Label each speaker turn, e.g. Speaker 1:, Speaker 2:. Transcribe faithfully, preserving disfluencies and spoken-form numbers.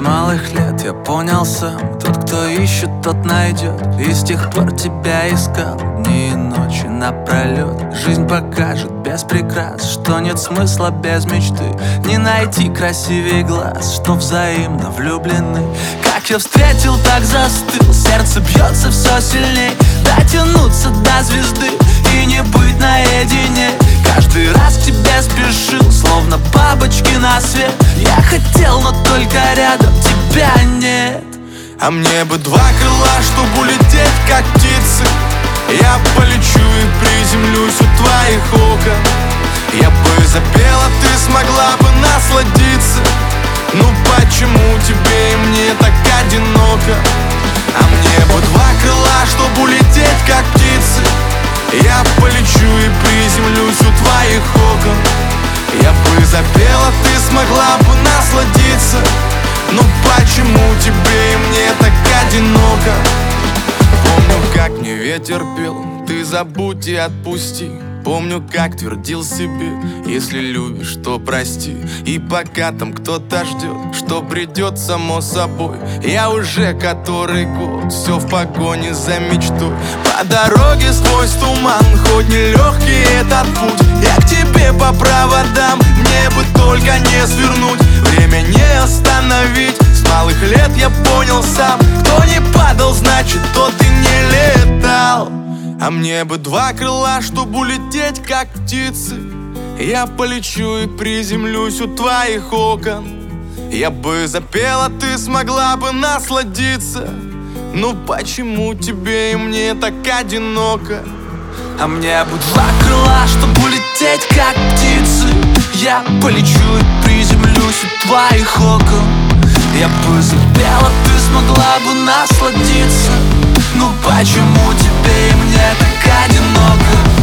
Speaker 1: малых лет я понял сам: тот, кто ищет, тот найдет. И с тех пор тебя искал дни и ночи напролет. Жизнь покажет без прикрас, что нет смысла без мечты. Не найти красивее глаз, что взаимно влюблены. Как я встретил, так застыл, сердце бьется все сильней. Дотянуться до звезды и не быть наедине. Каждый раз к тебе спешил, словно бабочки на свет. Я хотел, но только рядом тебя нет.
Speaker 2: А мне бы два крыла, чтобы улететь, как птицы. Я полечу и приземлюсь у твоих окон. Я бы запел, а ты смогла бы насладиться. Ну почему тебе и мне так одиноко? А мне бы два крыла, чтобы улететь, как птицы. Я полечу и приземлюсь у твоих окон. Я бы запел, а ты смогла бы насладиться. Ну почему тебе и мне так одиноко? Помню, как мне ветер пел: ты забудь и отпусти. Помню, как твердил себе: если любишь, то прости. И пока там кто-то ждет, что придет само собой, я уже который год все в погоне за мечтой. По дороге сквозь туман, хоть нелегкий этот путь, я к тебе по проводам, мне бы только не свернуть. Время не остановить, с малых лет я понял сам: кто не падал, значит тот и не летал. А мне бы два крыла, чтобы улететь, как птицы. Я полечу и приземлюсь у твоих окон. Я бы запел, а ты смогла бы насладиться. Ну почему тебе и мне так одиноко?
Speaker 1: А мне бы два крыла, чтобы улететь, как птицы. Я полечу и приземлюсь у твоих окон. Я бы запел, а ты смогла бы насладиться. Ну почему тебе и мне так одиноко?